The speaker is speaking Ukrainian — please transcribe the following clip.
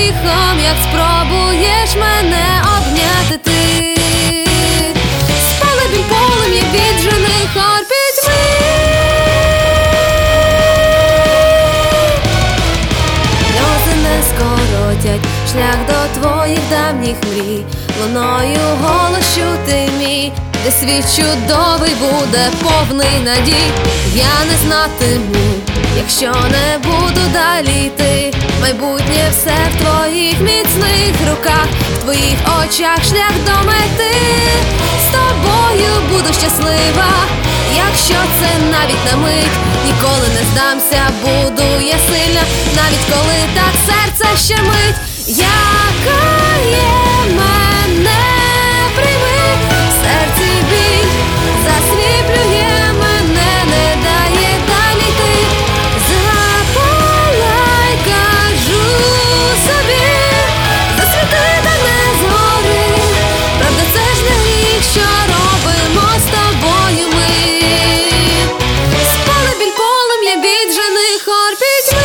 гріхом, як спробуєш мене обняти ти. Спали біль полум'я віджених хор пітьми. Сльози не скоротять шлях до твоїх давніх мрій. Луною голос чути мій, де світ чудовий буде повний надій. Я не знатиму, якщо не буду далі йти. Майбутнє все в твоїх міцних руках, в твоїх очах шлях до мети. З тобою буду щаслива, якщо це навіть на мить. Ніколи не здамся, буду я сильна, навіть коли так серце щемить. Яка є мене прийми, в серці біль засліплює мене, не дає далі йти. Запалай, кажу собі, засвіти та не згори. Правда, це ж не гріх, що робимо з тобою ми. Спали біль полум'я віджених хор пітьми.